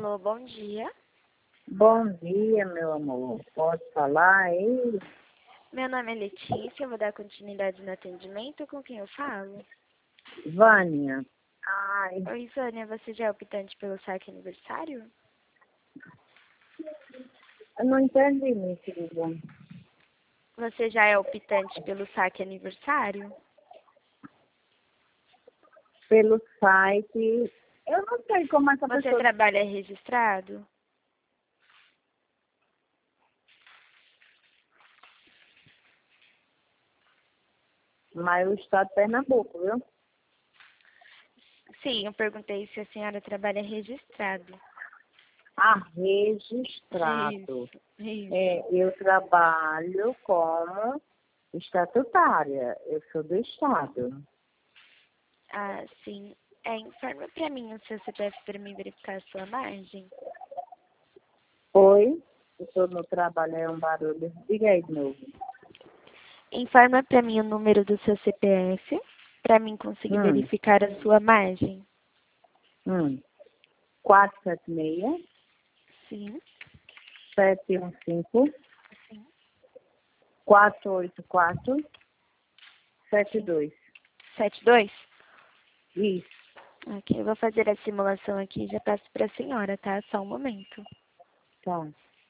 Alô, bom dia. Bom dia, meu amor. Pode falar aí? Meu nome é Letícia, eu vou dar continuidade no atendimento. Com quem eu falo? Vânia. Ai, Oi, Sônia, você já é optante pelo saque aniversário? eu não entendi, minha querida. Você já é optante pelo saque aniversário? Pelo site, eu não sei como essa Você pessoa... trabalha registrado? Mas o estado de Pernambuco, viu? Sim, eu perguntei se a senhora trabalha registrado. Registrado. Isso. Eu trabalho como estatutária. Eu sou do estado. Ah, sim. Informa para mim o seu CPF para mim verificar a sua margem. Oi? Eu estou no trabalho, é um barulho. Diga aí de novo. Informa para mim o número do seu CPF para mim conseguir verificar a sua margem. 476 Sim, 715 sim. 484 72. 72? Isso. Ok, eu vou fazer a simulação aqui e já passo para a senhora, tá? Só um momento. Tá.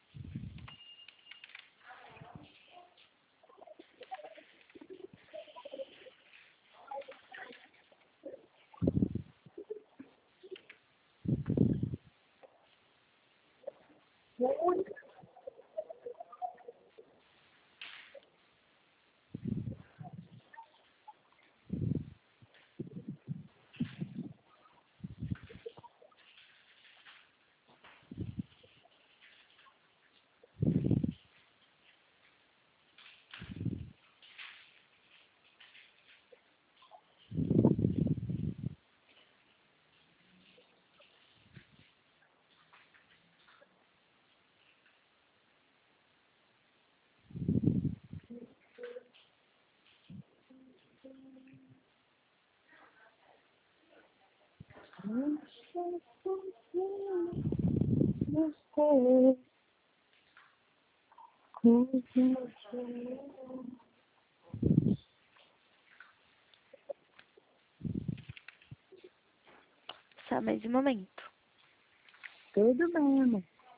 Só mais um momento. Tudo bem, amor.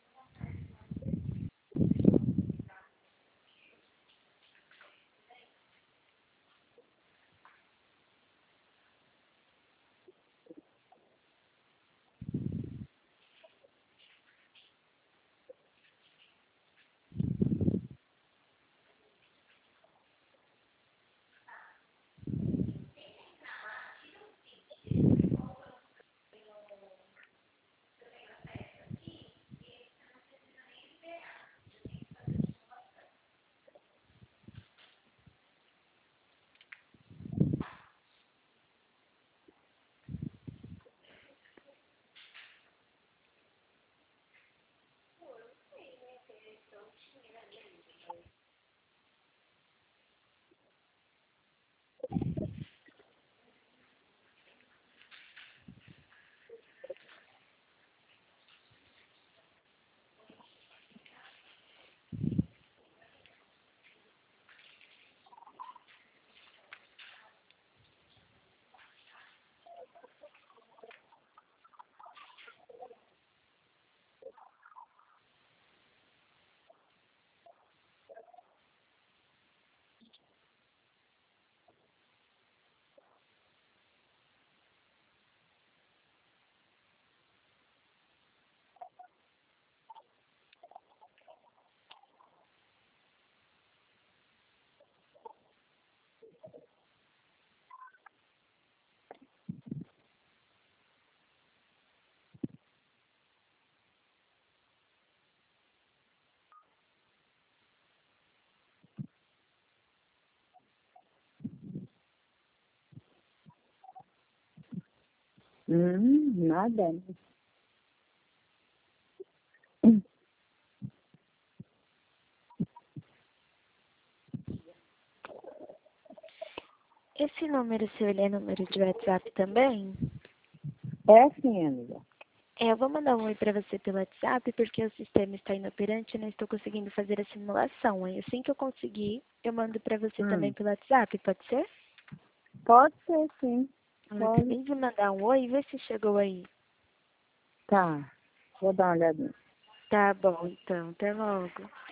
Nada. Esse número seu, ele é número de WhatsApp também? É assim, amiga. Eu vou mandar um oi pra você pelo WhatsApp, porque o sistema está inoperante e eu não estou conseguindo fazer a simulação. Aí assim que eu conseguir, eu mando pra você também Hum. pelo WhatsApp, pode ser? Pode ser, sim. Eu Pode. acabei de mandar um oi e vê se chegou aí. Tá. Vou dar uma olhadinha. Tá bom, então. Até logo.